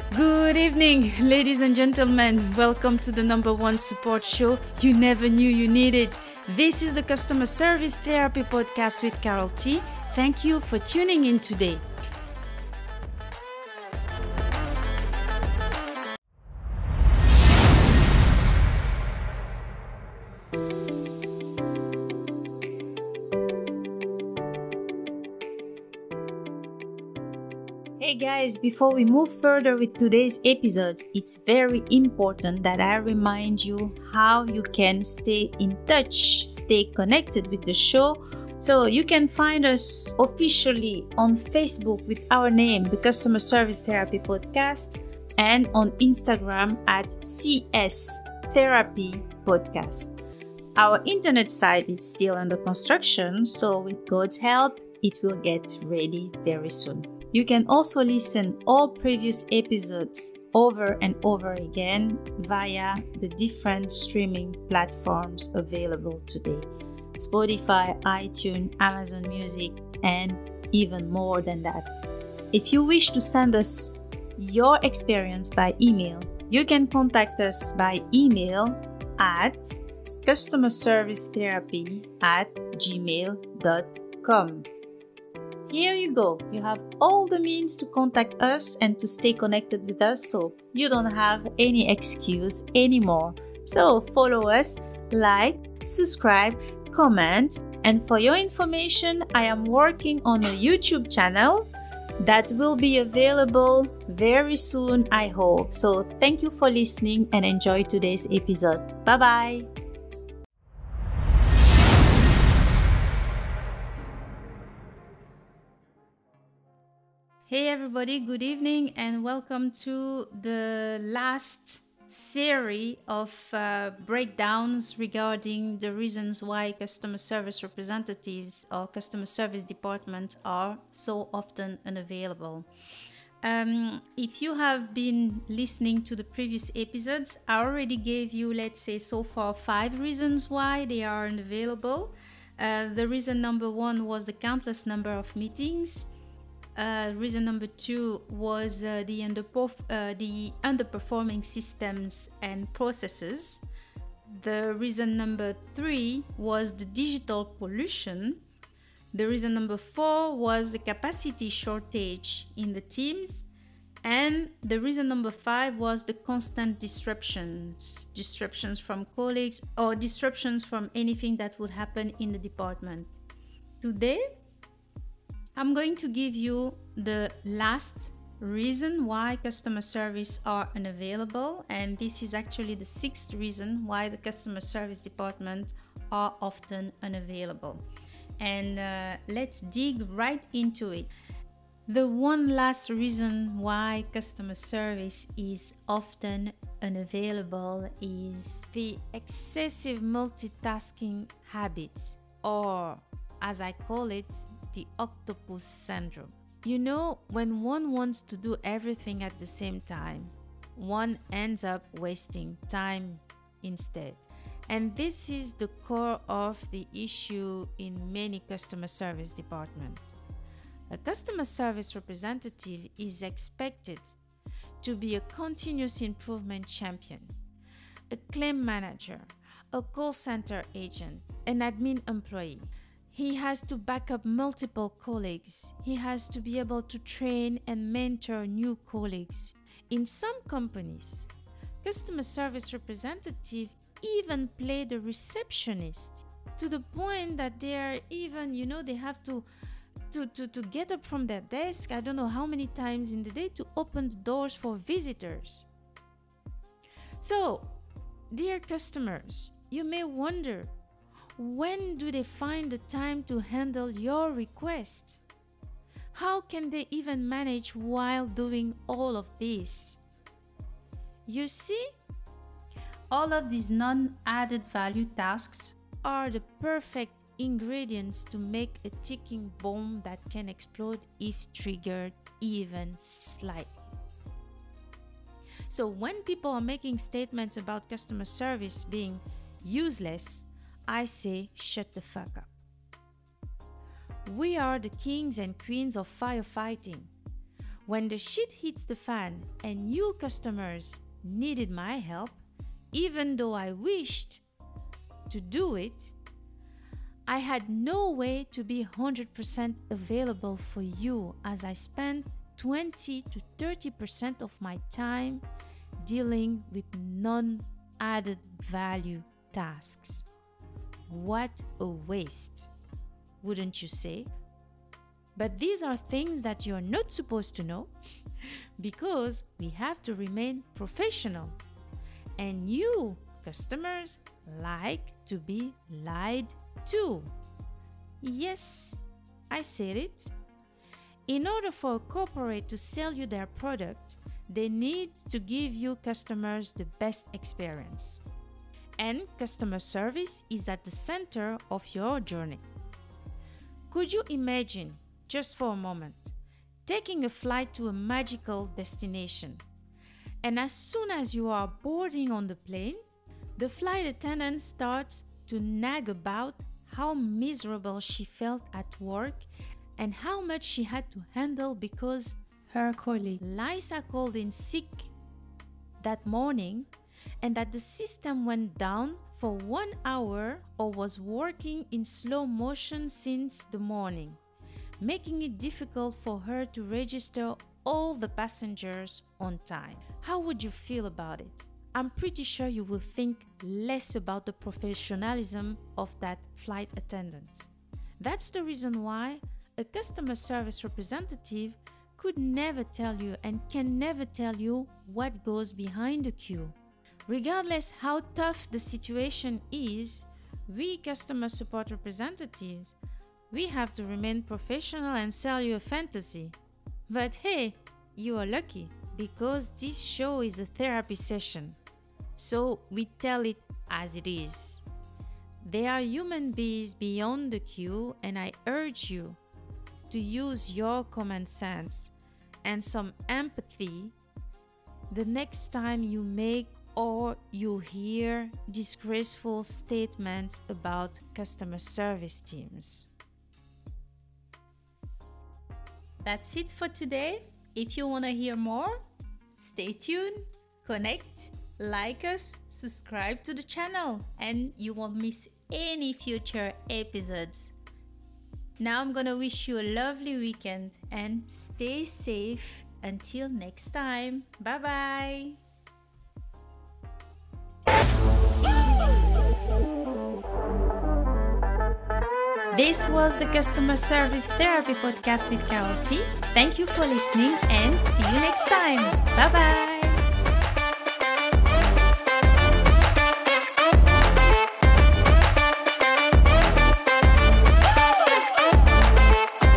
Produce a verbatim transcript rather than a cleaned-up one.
Good evening, ladies and gentlemen. Welcome to the number one support show you never knew you needed. This is the Customer Service Therapy Podcast with Carol T. Thank you for tuning in today. Hey guys, before we move further with today's episode, it's very important that I remind you how you can stay in touch, stay connected with the show. So you can find us officially on Facebook with our name, the Customer Service Therapy Podcast, and on Instagram at C S Therapy Podcast. Our internet site is still under construction, so with God's help, it will get ready very soon. You can also listen all previous episodes over and over again via the different streaming platforms available today. Spotify, iTunes, Amazon Music, and even more than that. If you wish to send us your experience by email, you can contact us by email at customerservicetherapy at gmail dot com. Here you go. You have all the means to contact us and to stay connected with us, so you don't have any excuse anymore. So follow us, like, subscribe, comment, and for your information, I am working on a YouTube channel that will be available very soon, I hope. So thank you for listening and enjoy today's episode. Bye-bye. Hey everybody, good evening and welcome to the last series of uh, breakdowns regarding the reasons why customer service representatives or customer service departments are so often unavailable. Um, if you have been listening to the previous episodes, I already gave you, let's say so far, five reasons why they are unavailable. Uh, the reason number one was the countless number of meetings. Uh, reason number two was uh, the, underperf- uh, the underperforming systems and processes. The reason number three was the digital pollution. The reason number four was the capacity shortage in the teams. And the reason number five was the constant disruptions, disruptions from colleagues or disruptions from anything that would happen in the department. Today, I'm going to give you the last reason why customer service are unavailable, and this is actually the sixth reason why the customer service department are often unavailable. And uh, let's dig right into it. The one last reason why customer service is often unavailable is the excessive multitasking habits, or as I call it, the octopus syndrome. You know, when one wants to do everything at the same time, one ends up wasting time instead. And this is the core of the issue in many customer service departments. A customer service representative is expected to be a continuous improvement champion, a claim manager, a call center agent, an admin employee. He has to back up multiple colleagues. He has to be able to train and mentor new colleagues. In some companies, customer service representatives even play the receptionist to the point that they are even, you know, they have to, to, to, to get up from their desk, I don't know how many times in the day, to open the doors for visitors. So, dear customers, you may wonder, when do they find the time to handle your request? How can they even manage while doing all of this? You see, all of these non-added value tasks are the perfect ingredients to make a ticking bomb that can explode if triggered even slightly. So when people are making statements about customer service being useless, I say, shut the fuck up. We are the kings and queens of firefighting. When the shit hits the fan and you customers needed my help, even though I wished to do it, I had no way to be one hundred percent available for you, as I spent twenty to thirty percent of my time dealing with non-added value tasks. What a waste, wouldn't you say? But these are things that you're not supposed to know because we have to remain professional. And you, customers, like to be lied to. Yes, I said it. In order for a corporate to sell you their product, they need to give you customers the best experience. And customer service is at the center of your journey. Could you imagine, just for a moment, taking a flight to a magical destination, and as soon as you are boarding on the plane, the flight attendant starts to nag about how miserable she felt at work and how much she had to handle because her colleague Lisa called in sick that morning, and that the system went down for one hour or was working in slow motion since the morning, making it difficult for her to register all the passengers on time. How would you feel about it? I'm pretty sure you will think less about the professionalism of that flight attendant. That's the reason why a customer service representative could never tell you and can never tell you what goes behind the queue. Regardless how tough the situation is, we customer support representatives, we have to remain professional and sell you a fantasy. But hey, you are lucky because this show is a therapy session. So we tell it as it is. They are human beings beyond the queue, and I urge you to use your common sense and some empathy the next time you make or you hear disgraceful statements about customer service teams. That's it for today. If you want to hear more, stay tuned, connect, like us, subscribe to the channel, and you won't miss any future episodes. Now I'm gonna wish you a lovely weekend and stay safe until next time. Bye bye. This was the Customer Service Therapy Podcast with Carol T. Thank you for listening and see you next time. Bye bye.